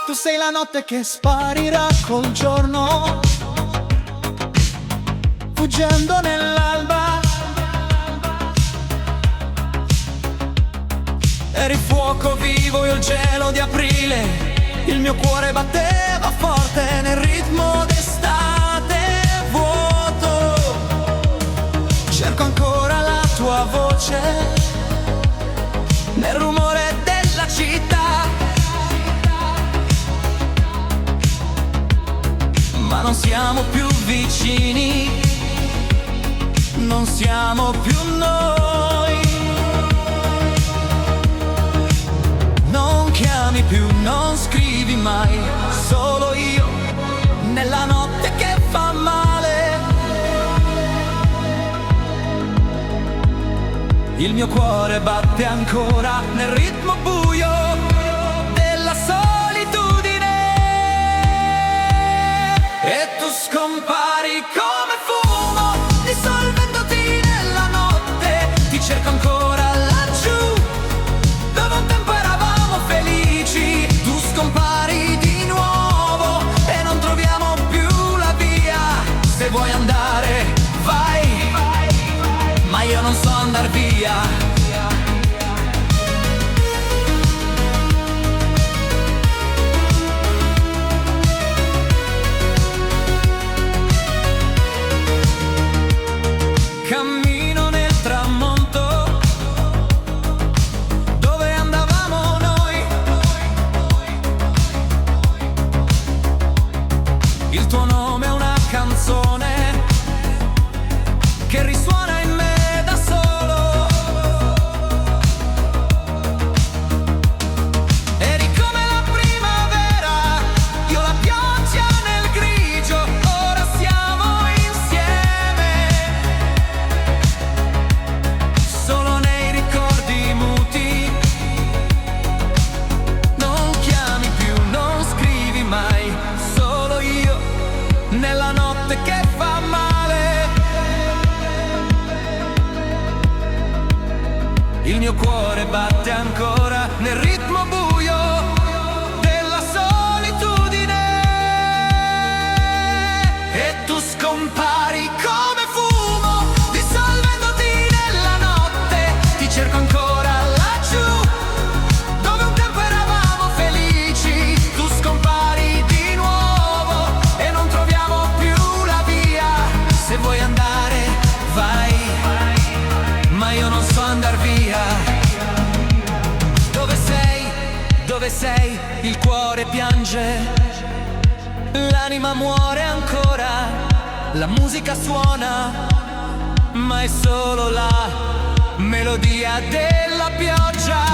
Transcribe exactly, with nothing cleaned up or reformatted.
Tu sei la notte che sparirà col giorno, fuggendo nell'alba. Eri fuoco vivo, io il gelo di aprile. Il mio cuore batteva forte nel ritmo d'estate vuoto. Cerco ancora la tua voce nel rumore della città, ma non siamo più vicini, non siamo più noi. Non chiami più, non scrivi mai, solo io nella notte che fa male. Il mio cuore batte ancora nel ritmo buio della solitudine, e tu scompari come fumo, dissolvendoti nella notte. Ti cerco ancora laggiù, dove un tempo eravamo felici. Tu scompari di nuovo e non troviamo più la via. Se vuoi andare, vai, ma io non so andar via. Cammino nel tramonto, dove andavamo noi. Il tuo nome è una canzone che risuona in me da solo. Eri come la primavera, io la pioggia nel grigio. Ora siamo insieme, solo nei ricordi muti. Non chiami più, non scrivi mai, solo io nella notte che fa male. Il mio cuore batte ancora nel ritmo buio della solitudine, e tu scompari come fumo, dissolvendoti nella notte. Ti cerco ancora laggiù, dove un tempo eravamo felici. Tu scompari di nuovo e non troviamo più la via. Se vuoi andare, vai, ma io non so andar via. Dove sei? Dove sei? Il cuore piange, l'anima muore ancora. La musica suona, ma è solo la melodia della pioggia.